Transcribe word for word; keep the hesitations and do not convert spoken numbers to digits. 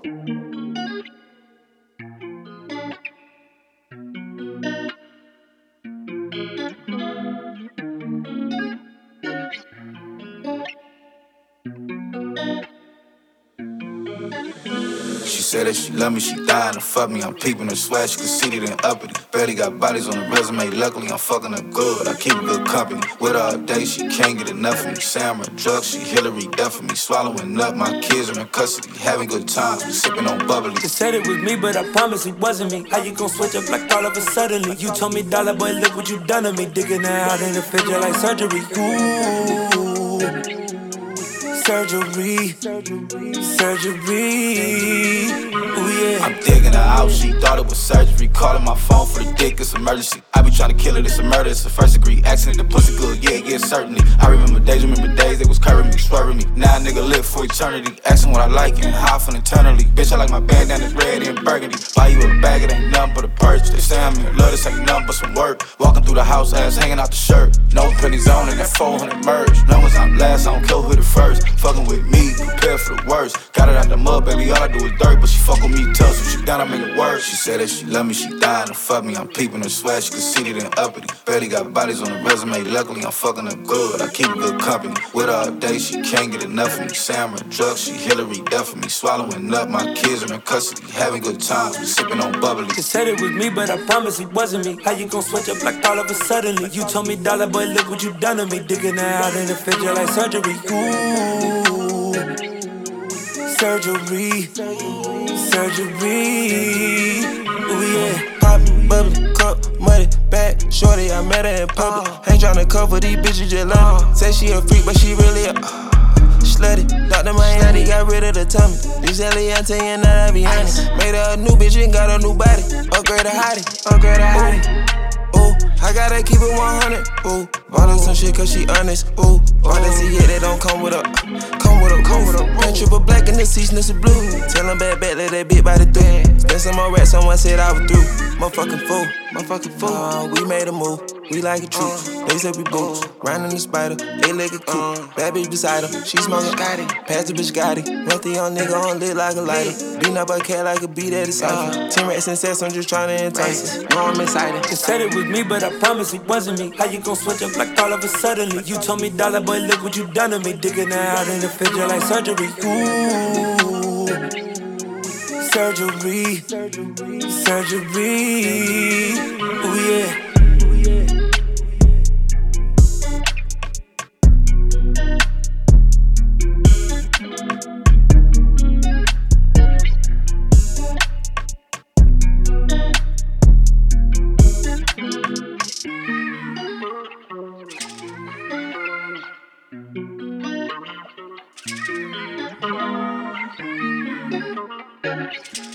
She said that she love me, she dying to fuck me. I'm peeping her swag, she conceited and uppity. Barely got bodies on the resume, luckily I'm fucking her good. I keep good company. With her all day, she can't get enough of me. Say I'm a drug, she Hillary Duff for me. Swallowing up, my kids are in custody. Having good times, we sipping on bubbly. You said it was me, but I promise it wasn't me. How you gon' switch up like all of a suddenly? You told me, dollar boy, look what you done to me. Digging out in the fidget like surgery. Ooh, surgery, surgery. Ooh yeah. I'm digging her out, she thought it was surgery. Calling my phone for the dick, it's emergency. I be trying to kill her, it's a murder, it's a first degree accident. The pussy good, yeah, yeah, certainly. I remember days, remember days, they was curving me, swerving me. Now a nigga live for eternity, asking what I like and how from eternally. Bitch, I like my bandana red and burgundy. Buy you a bag, it ain't nothing but a purse. They say I'm in love, this ain't nothing but some work. Walking through the house, ass hanging out the shirt. No pennies on in that four hundred merge. Long as I'm last, I don't care who the first. Fucking with me, prepare for the worst. Got it out the mud, baby, all I do is dirt. But she fuck with me tough, so she down, I make it worse. She said that she love me, she dying to fuck me. I'm peeping her swag, she conceited and uppity. Barely got bodies on the resume, luckily I'm fucking her good. I keep good company. With her all day, she can't get enough of me. Say I'm a drug, she Hillary Duff for me. Swallowing up, my kids are in custody. Having good times, we sipping on bubbly. You said it was me, but I promise it wasn't me. How you gon' switch up like all of a suddenly? You told me, dollar boy, look what you done to me. Digging out in the fidget like surgery. Ooh, surgery, surgery. Ooh yeah. Pop, bubbly, cup, money, back, shorty, I met her in public. Ain't tryna cover these bitches, just love me. Say she a freak, but she really a uh, slutty. Doctor Miami got rid of the tummy. This Eliante and that I be honest. Made her a new bitch and got a new body. Upgrade a hottie, upgrade a hottie. Ooh, I gotta keep it one hundred. Ooh, bought her some shit cause she honest. Ooh, all that see yeah, they don't come with a, come with a, come with a. Paint triple black in the seats, this is blue. Tell them bad, bad, let that bitch by the thread. Spend some more rats, someone said I was through. Motherfucking fool, motherfucking fool. Uh, we made a move, we like it true. They said we boots, riding the spider, they lick it cool. Bad bitch beside her, she smoking Scotty. Pass the bitch Gotti, left the young nigga on lit like a lighter. Beating up a cat like a beat at the cypher. Ten rats and sex, I'm just trying to entice her. No, I'm excited. You said it was me, but I promise it wasn't me. How you gon' switch up like all of a suddenly? You told me, dollar boy, look what you done to me. Digging out in the fidget like surgery. Ooh, surgery, surgery. Ooh yeah. Thank you.